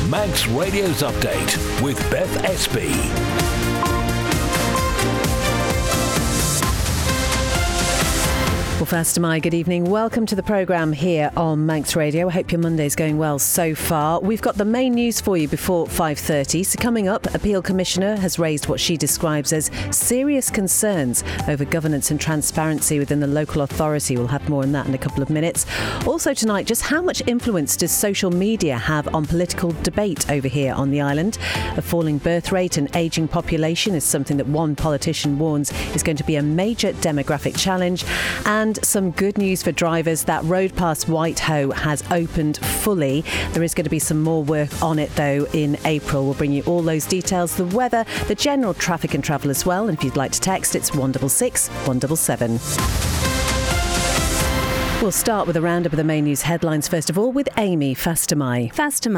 Manx Radio's Update with Beth Espy. Well, first of my good evening. Welcome to the programme here on Manx Radio. I hope your Monday's going well so far. We've got the main news for you before 5:30. So coming up, Appeal Commissioner has raised what she describes as serious concerns over governance and transparency within the local authority. We'll have more on that in a couple of minutes. Also tonight, just how much influence does social media have on political debate over here on the island? A falling birth rate and ageing population is something that one politician warns is going to be a major demographic challenge. And some good news for drivers. That road past Whitehoe has opened fully. There is going to be some more work on it though in April. We'll bring you all those details, the weather, the general traffic and travel as well. And if you'd like to text, it's 166 177. We'll start with a roundup of the main news headlines, first of all, with Amy Fastamai.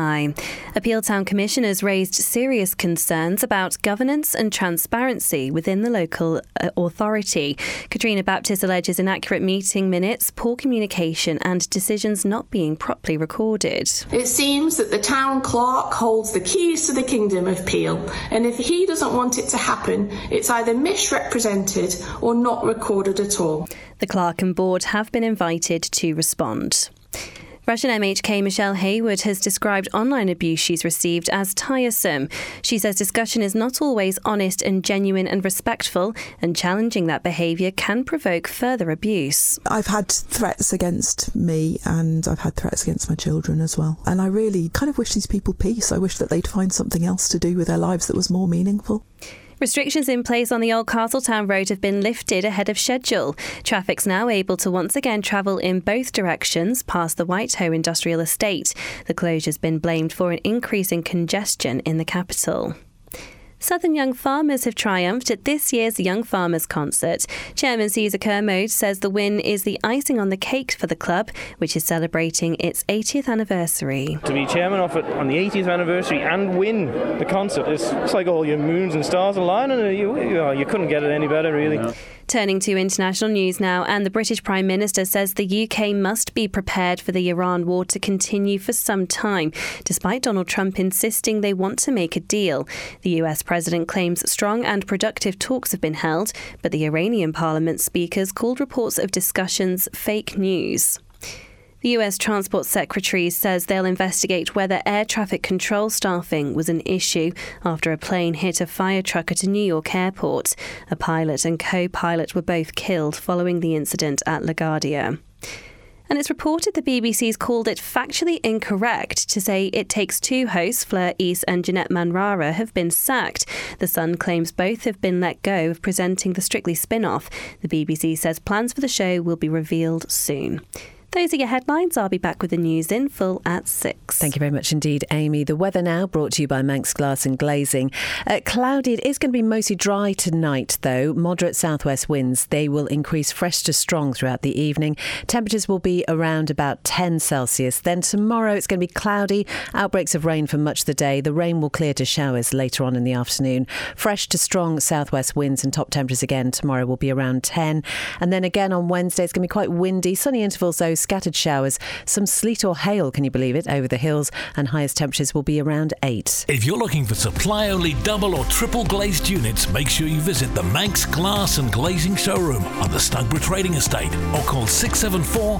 Appeal Town Commissioners raised serious concerns about governance and transparency within the local authority. Katrina Baptist alleges inaccurate meeting minutes, poor communication and decisions not being properly recorded. It seems that the town clerk holds the keys to the kingdom of Peel, and if he doesn't want it to happen, it's either misrepresented or not recorded at all. The clerk and board have been invited to respond. Russian MHK Michelle Hayward has described online abuse she's received as tiresome. She says discussion is not always honest and genuine and respectful, and challenging that behaviour can provoke further abuse. I've had threats against me and I've had threats against my children as well. And I really kind of wish these people peace. I wish that they'd find something else to do with their lives that was more meaningful. Restrictions in place on the Old Castletown Road have been lifted ahead of schedule. Traffic's now able to once again travel in both directions past the Whitehoe Industrial Estate. The closure's been blamed for an increase in congestion in the capital. Southern Young Farmers have triumphed at this year's Young Farmers Concert. Chairman Caesar Kermode says the win is the icing on the cake for the club, which is celebrating its 80th anniversary. To be chairman of it on the 80th anniversary and win the concert, it's like all your moons and stars align, and you couldn't get it any better, really. No. Turning to international news now, and the British Prime Minister says the UK must be prepared for the Iran war to continue for some time, despite Donald Trump insisting they want to make a deal. The US President claims strong and productive talks have been held, but the Iranian parliament speakers called reports of discussions fake news. The US Transport Secretary says they'll investigate whether air traffic control staffing was an issue after a plane hit a fire truck at a New York airport. A pilot and co-pilot were both killed following the incident at LaGuardia. And it's reported the BBC's called it factually incorrect to say It Takes Two hosts Fleur East and Jeanette Manrara have been sacked. The Sun claims both have been let go of presenting the Strictly spin-off. The BBC says plans for the show will be revealed soon. Those are your headlines. I'll be back with the news in full at 6. Thank you very much indeed, Amy. The weather now brought to you by Manx Glass and Glazing. Cloudy. It is going to be mostly dry tonight, though. Moderate southwest winds. They will increase fresh to strong throughout the evening. Temperatures will be around about 10 Celsius. Then tomorrow it's going to be cloudy. Outbreaks of rain for much of the day. The rain will clear to showers later on in the afternoon. Fresh to strong southwest winds, and top temperatures again tomorrow will be around 10. And then again on Wednesday it's going to be quite windy. Sunny intervals though. Scattered showers, some sleet or hail, can you believe it, over the hills, and highest temperatures will be around 8. If you're looking for supply-only double or triple glazed units, make sure you visit the Manx Glass and Glazing showroom on the Snugborough Trading Estate or call 674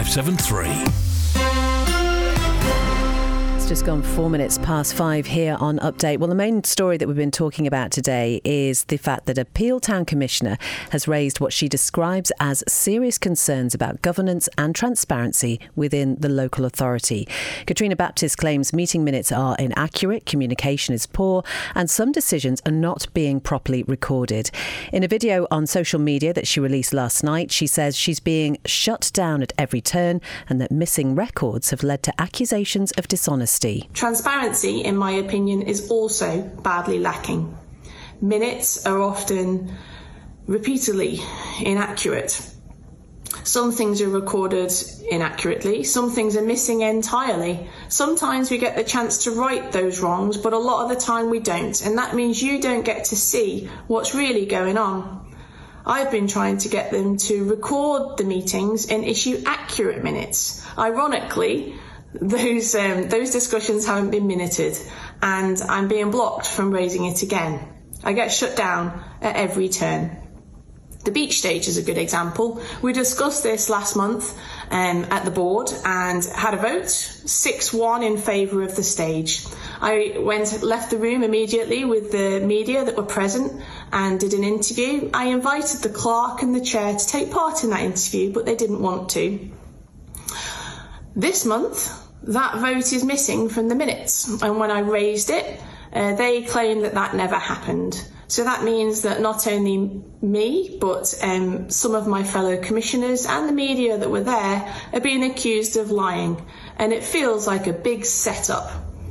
573. It's just gone 4 minutes past 5 here on Update. Well, the main story that we've been talking about today is the fact that Appeal Town Commissioner has raised what she describes as serious concerns about governance and transparency within the local authority. Katrina Baptist claims meeting minutes are inaccurate, communication is poor, and some decisions are not being properly recorded. In a video on social media that she released last night, she says she's being shut down at every turn and that missing records have led to accusations of dishonesty. Transparency, in my opinion, is also badly lacking. Minutes are often repeatedly inaccurate. Some things are recorded inaccurately, some things are missing entirely. Sometimes we get the chance to right those wrongs, but a lot of the time we don't, and that means you don't get to see what's really going on. I've been trying to get them to record the meetings and issue accurate minutes. Ironically, Those discussions haven't been minuted, and I'm being blocked from raising it again. I get shut down at every turn. The beach stage is a good example. We discussed this last month at the board and had a vote, 6-1 in favour of the stage. I left the room immediately with the media that were present and did an interview. I invited the clerk and the chair to take part in that interview, but they didn't want to. This month, that vote is missing from the minutes, and when I raised it, they claim that never happened. So that means that not only me, but some of my fellow commissioners and the media that were there are being accused of lying, and it feels like a big setup.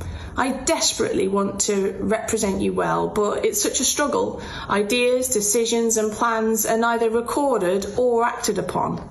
I desperately want to represent you well, but it's such a struggle. Ideas, decisions and plans are neither recorded or acted upon.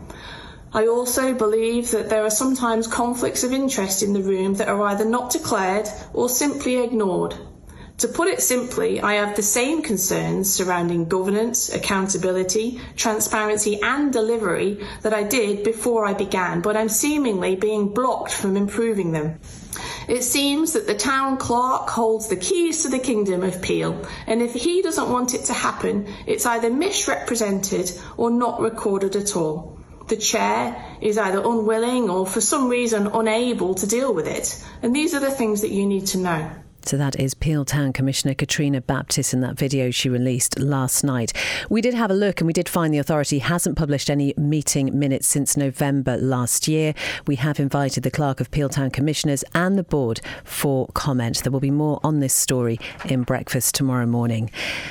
I also believe that there are sometimes conflicts of interest in the room that are either not declared or simply ignored. To put it simply, I have the same concerns surrounding governance, accountability, transparency and delivery that I did before I began, but I'm seemingly being blocked from improving them. It seems that the town clerk holds the keys to the kingdom of Peel, and if he doesn't want it to happen, it's either misrepresented or not recorded at all. The chair is either unwilling or for some reason unable to deal with it, and these are the things that you need to know. So that is Peel Town Commissioner Katrina Baptist in that video she released last night. We did have a look and we did find the authority hasn't published any meeting minutes since November last year. We have invited the Clerk of Peel Town Commissioners and the board for comment. There will be more on this story in Breakfast tomorrow morning.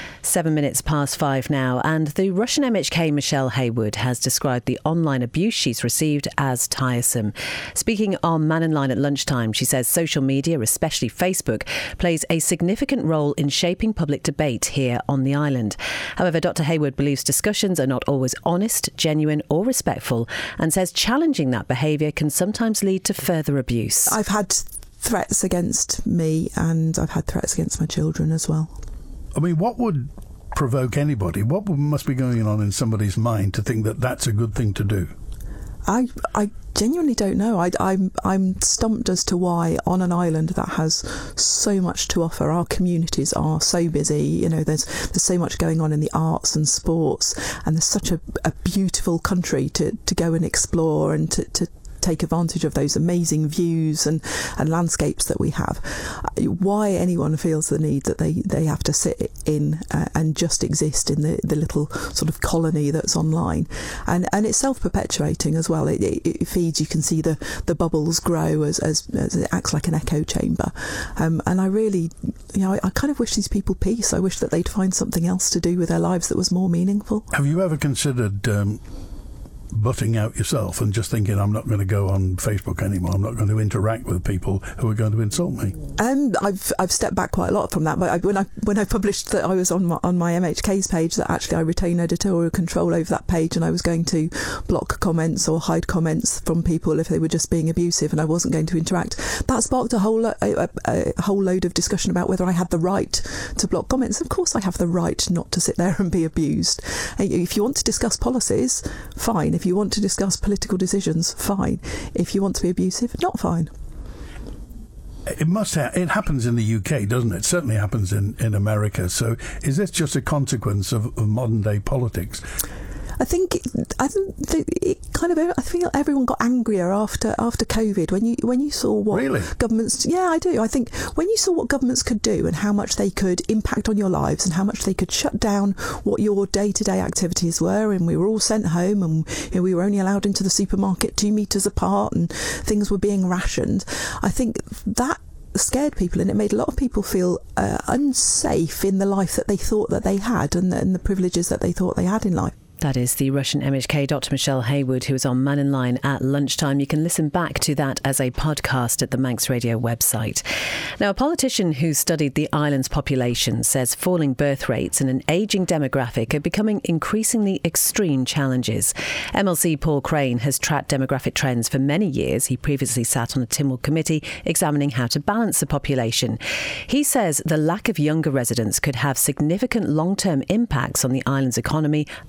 7 minutes past 5 now, and the Russian MHK Michelle Haywood has described the online abuse she's received as tiresome. Speaking on Man and Line at lunchtime, she says social media, especially Facebook, plays a significant role in shaping public debate here on the island. However, Dr. Haywood believes discussions are not always honest, genuine or respectful, and says challenging that behaviour can sometimes lead to further abuse. I've had threats against me and I've had threats against my children as well. I mean, what would provoke anybody? What must be going on in somebody's mind to think that that's a good thing to do? I genuinely don't know. I'm stumped as to why on an island that has so much to offer, our communities are so busy, you know, there's so much going on in the arts and sports, and there's such a beautiful country to go and explore and to take advantage of those amazing views and landscapes that we have. Why anyone feels the need that they have to sit in and just exist in the little sort of colony that's online, and it's self-perpetuating as well. It feeds. You can see the bubbles grow as it acts like an echo chamber, and I really, you know, I kind of wish these people peace. I wish that they'd find something else to do with their lives that was more meaningful. Have you ever considered butting out yourself and just thinking, I'm not going to go on Facebook anymore, I'm not going to interact with people who are going to insult me? I've stepped back quite a lot from that, but when I published that I was on my MHK's page, that actually I retain editorial control over that page, and I was going to block comments or hide comments from people if they were just being abusive, and I wasn't going to interact. That sparked a whole load of discussion about whether I had the right to block comments. Of course I have the right not to sit there and be abused. If you want to discuss policies, fine. If you want to discuss political decisions, fine. If you want to be abusive, not fine. It happens in the UK, doesn't it? It certainly happens in America. So is this just a consequence of modern day politics? I think it kind of. I feel everyone got angrier after COVID when you saw what governments. Yeah, I do. I think when you saw what governments could do and how much they could impact on your lives and how much they could shut down what your day-to-day activities were, and we were all sent home, and you know, we were only allowed into the supermarket 2 meters apart, and things were being rationed. I think that scared people, and it made a lot of people feel unsafe in the life that they thought that they had, and the privileges that they thought they had in life. That is the Russian MHK, Dr. Michelle Haywood, who was on Man in Line at lunchtime. You can listen back to that as a podcast at the Manx Radio website. Now, a politician who studied the island's population says falling birth rates and an ageing demographic are becoming increasingly extreme challenges. MLC Paul Crane has tracked demographic trends for many years. He previously sat on a Tynwald committee examining how to balance the population. He says the lack of younger residents could have significant long-term impacts on the island's economy and public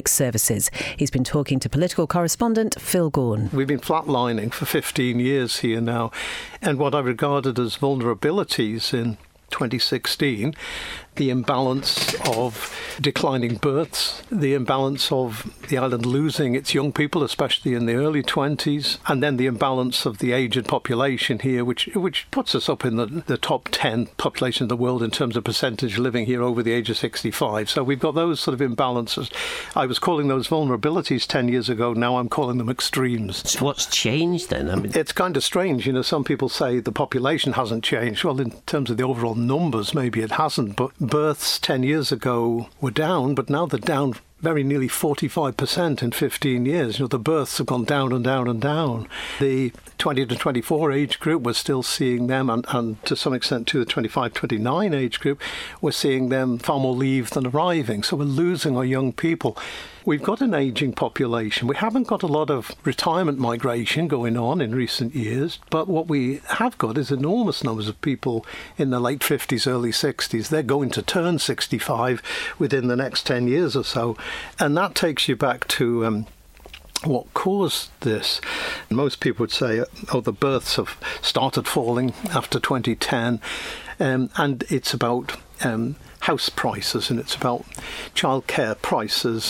Public Services. He's been talking to political correspondent Phil Gaughan. We've been flatlining for 15 years here now, and what I regarded as vulnerabilities in 2016, the imbalance of declining births, the imbalance of the island losing its young people, especially in the early 20s, and then the imbalance of the aged population here, which puts us up in the top 10 population of the world in terms of percentage living here over the age of 65. So we've got those sort of imbalances. I was calling those vulnerabilities 10 years ago. Now I'm calling them extremes. So what's changed then? I mean, it's kind of strange. Some people say the population hasn't changed. Well, in terms of the overall numbers, maybe it hasn't, but births 10 years ago were down, but now they're down very nearly 45% in 15 years. The births have gone down and down and down. The 20 to 24 age group, we're still seeing them, and to some extent to the 25-29 age group, we're seeing them far more leave than arriving. So we're losing our young people. We've got an ageing population. We haven't got a lot of retirement migration going on in recent years, but what we have got is enormous numbers of people in the late 50s, early 60s. They're going to turn 65 within the next 10 years or so. And that takes you back to what caused this. Most people would say, the births have started falling after 2010, and it's about house prices, and it's about childcare prices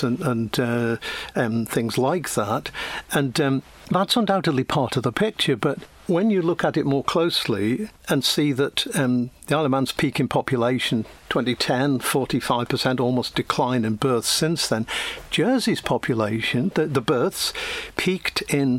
and things like that. And that's undoubtedly part of the picture, but when you look at it more closely and see that the Isle of Man's peak in population, 2010, 45% almost decline in births since then. Jersey's population, the births, peaked in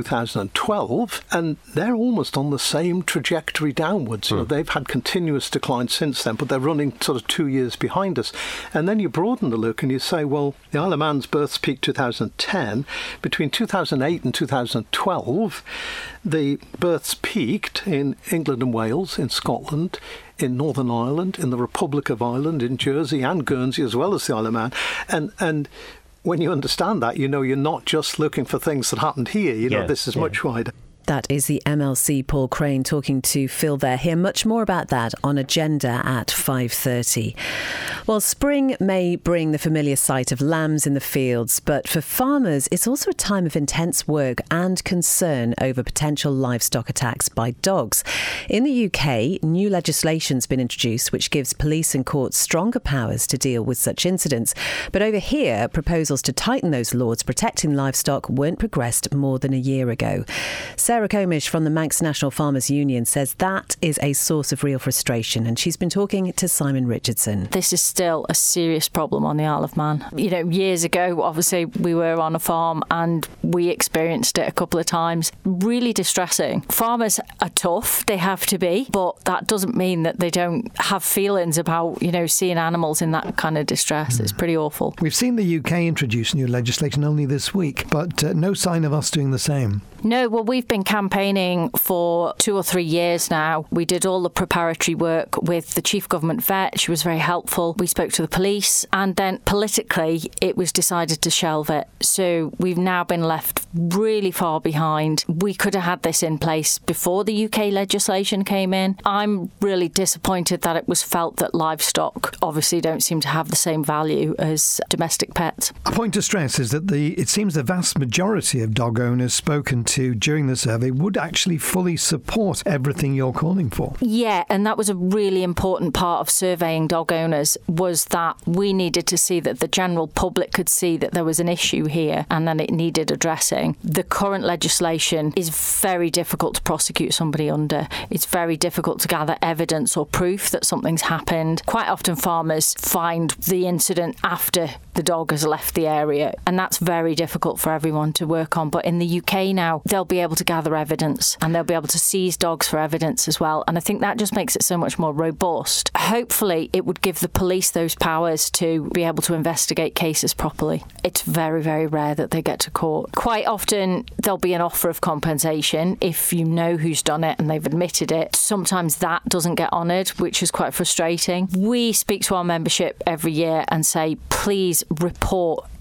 2012, and they're almost on the same trajectory downwards. They've had continuous decline since then, but they're running sort of 2 years behind us. And then you broaden the look and you say, well, the Isle of Man's births peaked 2010. Between 2008 and 2012, the births peaked in England and Wales, in Scotland, in Northern Ireland, in the Republic of Ireland, in Jersey and Guernsey, as well as the Isle of Man. And when you understand that, you're not just looking for things that happened here. This is much wider. That is the MLC Paul Crane talking to Phil there. Hear much more about that on Agenda at 5:30. Well, spring may bring the familiar sight of lambs in the fields, but for farmers, it's also a time of intense work and concern over potential livestock attacks by dogs. In the UK, new legislation's been introduced which gives police and courts stronger powers to deal with such incidents. But over here, proposals to tighten those laws protecting livestock weren't progressed more than a year ago. Sarah Comish from the Manx National Farmers Union says that is a source of real frustration, and she's been talking to Simon Richardson. This is still a serious problem on the Isle of Man. Years ago, obviously, we were on a farm and we experienced it a couple of times. Really distressing. Farmers are tough, they have to be, but that doesn't mean that they don't have feelings about, seeing animals in that kind of distress. It's pretty awful. We've seen the UK introduce new legislation only this week, but no sign of us doing the same. No, well, we've been campaigning for 2 or 3 years now. We did all the preparatory work with the Chief Government Vet. She was very helpful. We spoke to the police, and then politically it was decided to shelve it. So we've now been left really far behind. We could have had this in place before the UK legislation came in. I'm really disappointed that it was felt that livestock obviously don't seem to have the same value as domestic pets. A point to stress is that it seems the vast majority of dog owners spoken to during the survey would actually fully support everything you're calling for. Yeah, and that was a really important part of surveying dog owners, was that we needed to see that the general public could see that there was an issue here and then it needed addressing. The current legislation is very difficult to prosecute somebody under. It's very difficult to gather evidence or proof that something's happened. Quite often farmers find the incident after the dog has left the area, and that's very difficult for everyone to work on. But in the UK now, they'll be able to gather evidence and they'll be able to seize dogs for evidence as well. And I think that just makes it so much more robust. Hopefully, it would give the police those powers to be able to investigate cases properly. It's very, very rare that they get to court. Quite often, there'll be an offer of compensation if you know who's done it and they've admitted it. Sometimes that doesn't get honoured, which is quite frustrating. We speak to our membership every year and say, please report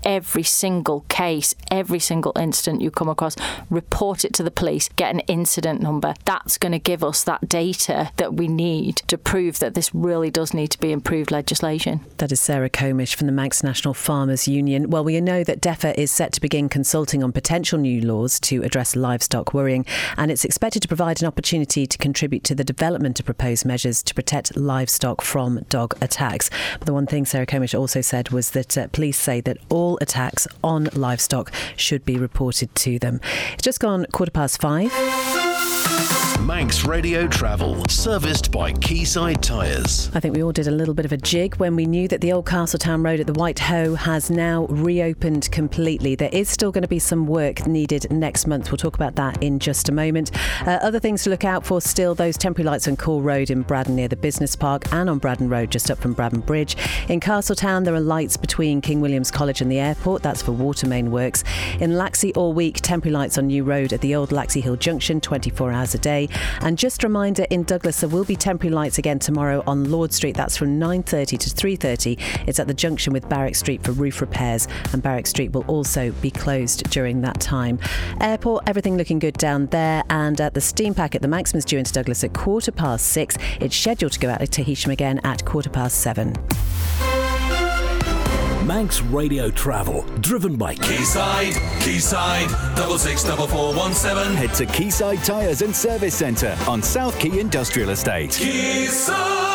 every single case, every single incident you come across, report it to the police, get an incident number. That's going to give us that data that we need to prove that this really does need to be improved legislation. That is Sarah Comish from the Manx National Farmers Union. Well, we know that DEFRA is set to begin consulting on potential new laws to address livestock worrying, and it's expected to provide an opportunity to contribute to the development of proposed measures to protect livestock from dog attacks. But the one thing Sarah Comish also said was that police say that all attacks on livestock should be reported to them. It's just gone 5:15. Manx Radio Travel, serviced by Quayside Tyres. I think we all did a little bit of a jig when we knew that the old Castletown Road at the White Hoe has now reopened completely. There is still going to be some work needed next month. We'll talk about that in just a moment. Other things to look out for still, those temporary lights on Cool Road in Braddon near the Business Park, and on Braddon Road just up from Braddon Bridge. In Castletown, there are lights between King William's College and the airport. That's for water main works. In Laxey all week, temporary lights on New Road at the old Laxey Hill Junction, 24 hours a day. And just a reminder, in Douglas there will be temporary lights again tomorrow on Lord Street. That's from 9:30 to 3:30. It's at the junction with Barrack Street for roof repairs, and Barrack Street will also be closed during that time. Airport, everything looking good down there, and at the steam packet, the Maximus due into Douglas at 6:15. It's scheduled to go out to Heysham again at 7:15. Manx Radio Travel, driven by Quayside, 664417. Head to Quayside Tyres and Service Centre on South Quay Industrial Estate. Quayside!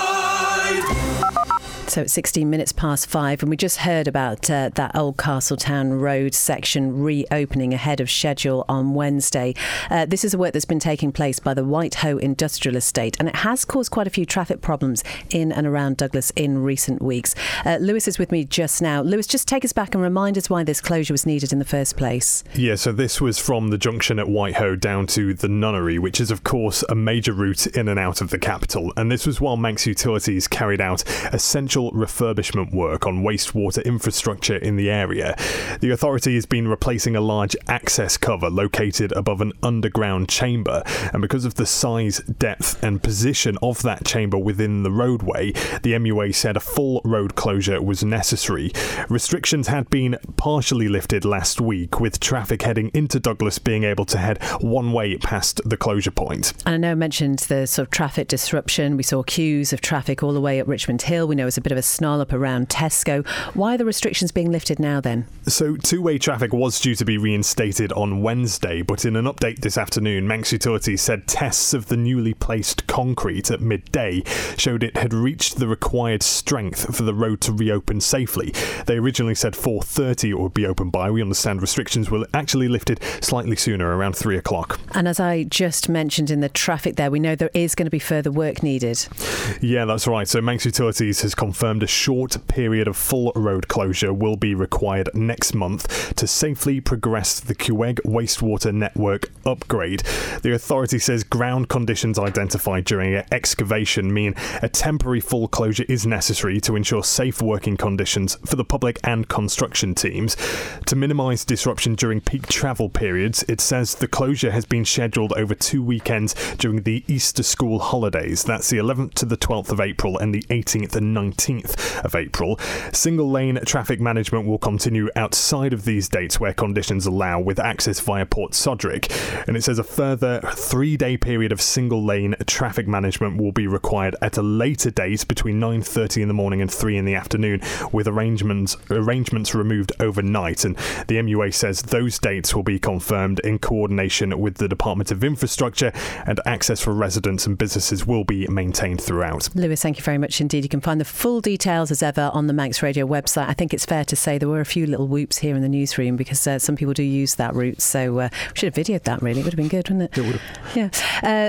So it's 5:16, and we just heard about that old Castletown Road section reopening ahead of schedule on Wednesday. This is a work that's been taking place by the White Hoe Industrial Estate, and it has caused quite a few traffic problems in and around Douglas in recent weeks. Lewis is with me just now. Lewis, just take us back and remind us why this closure was needed in the first place. Yeah, so this was from the junction at White Hoe down to the Nunnery, which is of course a major route in and out of the capital, and this was while Manx Utilities carried out essential refurbishment work on wastewater infrastructure in the area. The authority has been replacing a large access cover located above an underground chamber, and because of the size, depth and position of that chamber within the roadway, the MUA said a full road closure was necessary. Restrictions had been partially lifted last week, with traffic heading into Douglas being able to head one way past the closure point. And I know I mentioned the sort of traffic disruption. We saw queues of traffic all the way up Richmond Hill. We know it's a bit of a snarl up around Tesco. Why are the restrictions being lifted now then? So two-way traffic was due to be reinstated on Wednesday, but in an update this afternoon, Manx Utilities said tests of the newly placed concrete at midday showed it had reached the required strength for the road to reopen safely. They originally said 4:30 it would be open by. We understand restrictions were actually lifted slightly sooner, around 3 o'clock. And as I just mentioned in the traffic there, we know there is going to be further work needed. Yeah, that's right. So Manx Utilities has confirmed a short period of full road closure will be required next month to safely progress the Queg wastewater network upgrade. The authority says ground conditions identified during excavation mean a temporary full closure is necessary to ensure safe working conditions for the public and construction teams. To minimise disruption during peak travel periods, it says the closure has been scheduled over 2 weekends during the Easter school holidays. That's the 11th to the 12th of April and the 18th and 19th of April. Single lane traffic management will continue outside of these dates where conditions allow, with access via Port Sodrick. And it says a further 3-day period of single lane traffic management will be required at a later date between 9:30 in the morning and 3 in the afternoon, with arrangements removed overnight. And the MUA says those dates will be confirmed in coordination with the Department of Infrastructure, and access for residents and businesses will be maintained throughout. Lewis, thank you very much indeed. You can find the full details as ever on the Manx Radio website. I think it's fair to say there were a few little whoops here in the newsroom because some people do use that route, so we should have videoed that really. It would have been good, wouldn't it? It would have. Yeah.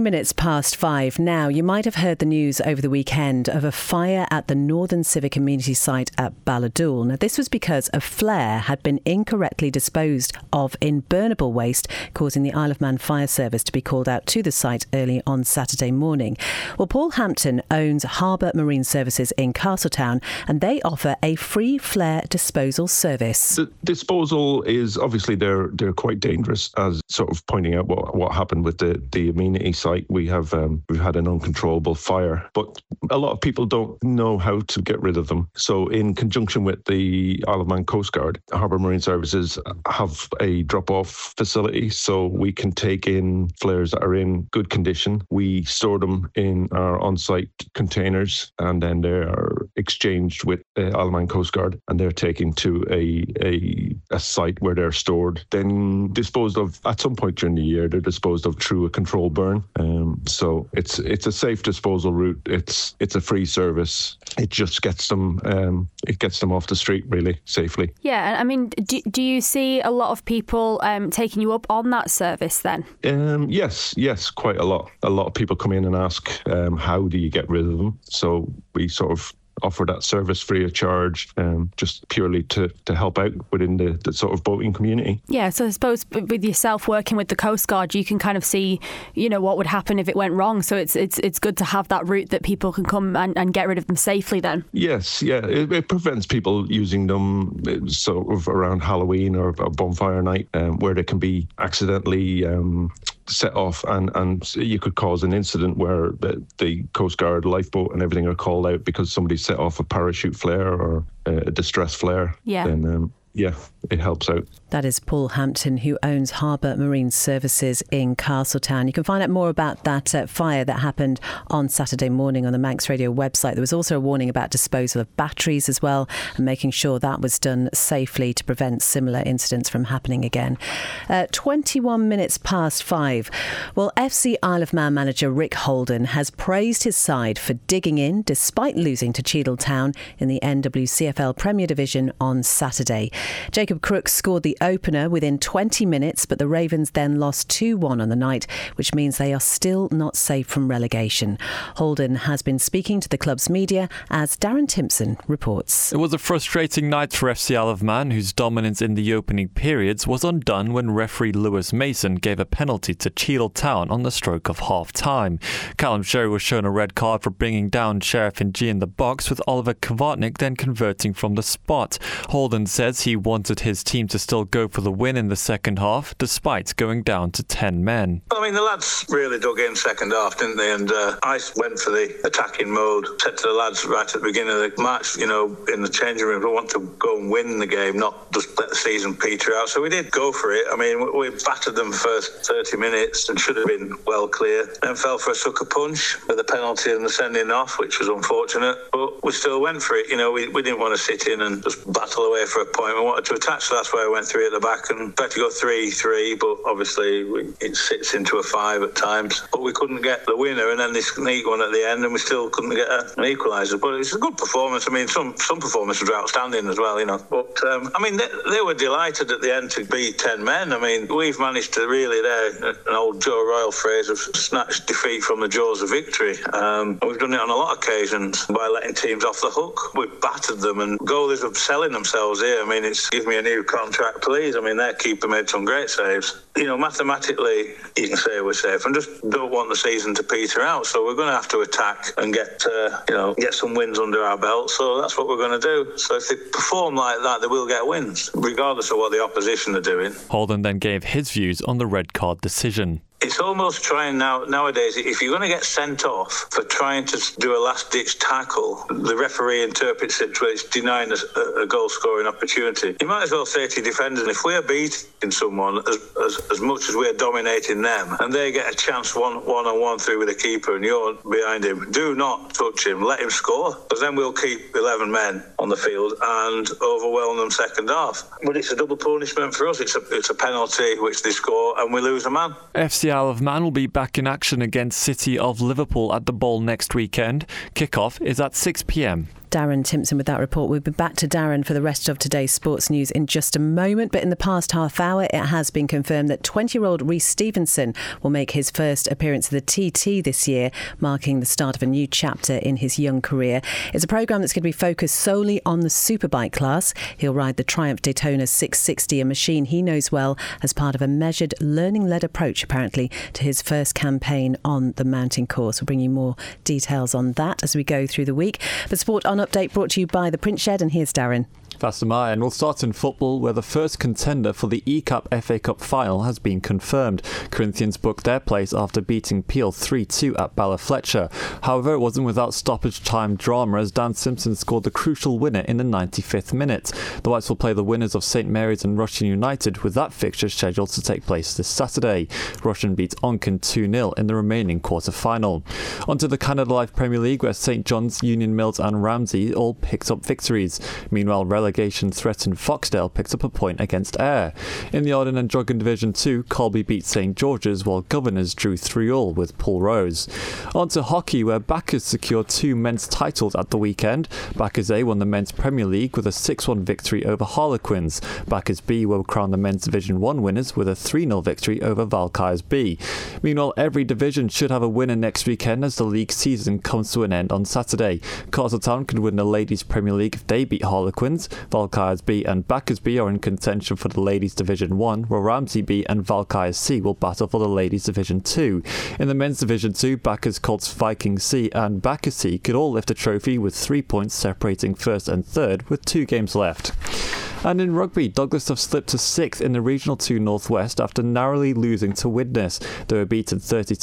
5:19. Now, you might have heard the news over the weekend of a fire at the Northern Civic Community site at Balladool. Now, this was because a flare had been incorrectly disposed of in burnable waste, causing the Isle of Man Fire Service to be called out to the site early on Saturday morning. Well, Paul Hampton owns Harbour Marine Services Services in Castletown, and they offer a free flare disposal service. The disposal is obviously they're quite dangerous, as sort of pointing out what happened with the amenity site. We've had an uncontrollable fire, but a lot of people don't know how to get rid of them. So in conjunction with the Isle of Man Coast Guard, Harbour Marine Services have a drop-off facility, so we can take in flares that are in good condition. We store them in our on-site containers, and then they are exchanged with the Isle of Man Coast Guard, and they're taken to a site where they're stored, then disposed of at some point during the year. They're disposed of through a controlled burn. So it's a safe disposal route. It's a free service. It just gets them off the street really safely. Yeah, I mean, do you see a lot of people taking you up on that service then? Yes, quite a lot. A lot of people come in and ask, how do you get rid of them? So we sort of offer that service free of charge, just purely to help out within the sort of boating community. Yeah, so I suppose with yourself working with the Coast Guard, you can kind of see, what would happen if it went wrong. So it's good to have that route that people can come and get rid of them safely then. Yes, yeah, it prevents people using them sort of around Halloween or a bonfire night, where they can be accidentally set off, and you could cause an incident where the Coast Guard lifeboat and everything are called out because somebody set off a parachute flare or a distress flare. Yeah. Then it helps out. That is Paul Hampton, who owns Harbour Marine Services in Castletown. You can find out more about that fire that happened on Saturday morning on the Manx Radio website. There was also a warning about disposal of batteries as well, and making sure that was done safely to prevent similar incidents from happening again. 21 minutes past 5. Well, FC Isle of Man manager Rick Holden has praised his side for digging in despite losing to Cheadle Town in the NWCFL Premier Division on Saturday. Jacob Crooks scored the opener within 20 minutes, but the Ravens then lost 2-1 on the night, which means they are still not safe from relegation. Holden has been speaking to the club's media, as Darren Timpson reports. It was a frustrating night for FC Isle of Man, whose dominance in the opening periods was undone when referee Lewis Mason gave a penalty to Cheadle Town on the stroke of half-time. Callum Sherry was shown a red card for bringing down Sheriff and G in the box, with Oliver Kvartnik then converting from the spot. Holden says he wanted his team to still go for the win in the second half, despite going down to 10 men. I mean, the lads really dug in second half, didn't they? And I went for the attacking mode. Said to the lads right at the beginning of the match, in the changing room, we want to go and win the game, not just let the season peter out. So we did go for it. I mean, we battered them for 30 minutes and should have been well clear. Then fell for a sucker punch with the penalty and the sending off, which was unfortunate. But we still went for it. We didn't want to sit in and just battle away for a point. We wanted to attack, so that's why I went 3 at the back and tried to go 3-3, but obviously it sits into a 5 at times. But we couldn't get the winner, and then this neat one at the end, and we still couldn't get an equaliser. But it's a good performance. I mean, some performances were outstanding as well, But, they were delighted at the end to beat 10 men. I mean, we've managed to really, an old Joe Royal phrase, of snatch defeat from the jaws of victory. And we've done it on a lot of occasions by letting teams off the hook. We've battered them, and goalies are selling themselves here. I mean, it's give me a new contract, please. I mean, their keeper made some great saves. Mathematically, you can say we're safe, and just don't want the season to peter out. So we're going to have to attack and get some wins under our belt. So that's what we're going to do. So if they perform like that, they will get wins, regardless of what the opposition are doing. Holden then gave his views on the red card decision. It's almost trying nowadays, if you're going to get sent off for trying to do a last-ditch tackle, the referee interprets it to it's denying a goal-scoring opportunity. You might as well say to your defenders, if we're beating someone as much as we're dominating them, and they get a chance one-on-one through with a keeper and you're behind him, do not touch him, let him score, because then we'll keep 11 men on the field and overwhelm them second half. But it's a double punishment for us. It's a penalty which they score and we lose a man. FC Isle of Man will be back in action against City of Liverpool at the Bowl next weekend. Kick-off is at 6 p.m. Darren Timpson with that report. We'll be back to Darren for the rest of today's sports news in just a moment. But in the past half hour, it has been confirmed that 20-year-old Rhys Stevenson will make his first appearance at the TT this year, marking the start of a new chapter in his young career. It's a programme that's going to be focused solely on the superbike class. He'll ride the Triumph Daytona 660, a machine he knows well, as part of a measured, learning-led approach, apparently, to his first campaign on the mountain course. We'll bring you more details on that as we go through the week. But Sport On Update brought to you by the Print Shed, and here's Darren. Faster Maya, and we'll start in football, where the first contender for the E-Cup FA Cup final has been confirmed. Corinthians booked their place after beating Peel 3-2 at Bala Fletcher. However, it wasn't without stoppage time drama, as Dan Simpson scored the crucial winner in the 95th minute. The Whites will play the winners of St Mary's and Russian United, with that fixture scheduled to take place this Saturday. Russian beat Onken 2-0 in the remaining quarter-final. Onto the Canada Life Premier League, where St John's, Union Mills and Ramsey all picked up victories. Meanwhile, relegation threatened Foxdale picked up a point against Ayr. In the Arden and Druggen Division 2, Colby beat St George's, while Governors drew 3-3 with Pulrose. On to hockey, where Backers secured 2 men's titles at the weekend. Backers A won the men's Premier League with a 6-1 victory over Harlequins. Backers B will crown the men's Division 1 winners with a 3-0 victory over Valkyries B. Meanwhile, every division should have a winner next weekend as the league season comes to an end on Saturday. Castletown could win the Ladies Premier League if they beat Harlequins. Valkyries B and Backers B are in contention for the Ladies Division 1, while Ramsey B and Valkyries C will battle for the Ladies Division 2. In the Men's Division 2, Backers, Colts, Vikings C and Backers C could all lift a trophy, with 3 points separating first and third with 2 games left. And in rugby, Douglas have slipped to 6th in the Regional 2 Northwest after narrowly losing to Widnes. They were beaten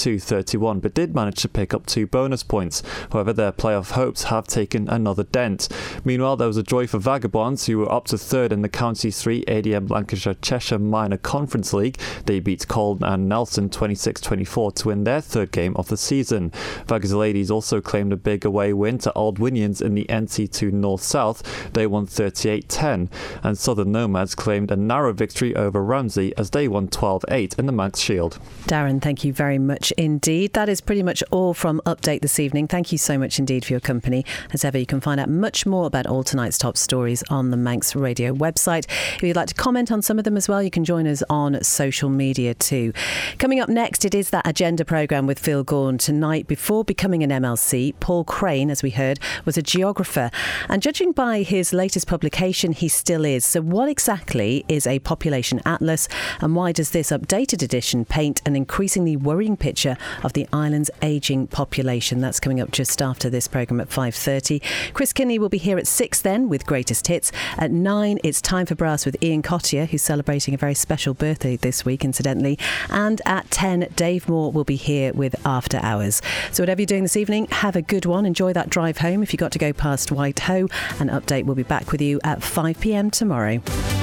32-31 but did manage to pick up 2 bonus points. However, their playoff hopes have taken another dent. Meanwhile, there was a joy for Vagabonds, who were up to 3rd in the County 3 ADM Lancashire Cheshire Minor Conference League. They beat Colden and Nelson 26-24 to win their 3rd game of the season. Vaggers Ladies also claimed a big away win to Aldwinians in the NC2 North-South. They won 38-10. And Southern Nomads claimed a narrow victory over Ramsey as they won 12-8 in the Manx Shield. Darren, thank you very much indeed. That is pretty much all from Update this evening. Thank you so much indeed for your company. As ever, you can find out much more about all tonight's top stories on the Manx Radio website. If you'd like to comment on some of them as well, you can join us on social media too. Coming up next, it is that agenda programme with Phil Gaughan. Tonight, before becoming an MLC, Paul Crane, as we heard, was a geographer. And judging by his latest publication, he still is. So what exactly is a population atlas, and why does this updated edition paint an increasingly worrying picture of the island's ageing population? That's coming up just after this programme at 5:30. Chris Kinney will be here at 6 then with Greatest Hits. At 9, it's Time for Brass with Ian Cottier, who's celebrating a very special birthday this week, incidentally. And at 10, Dave Moore will be here with After Hours. So whatever you're doing this evening, have a good one. Enjoy that drive home if you've got to go past White Hoe. And Update will be back with you at 5 p.m. tomorrow.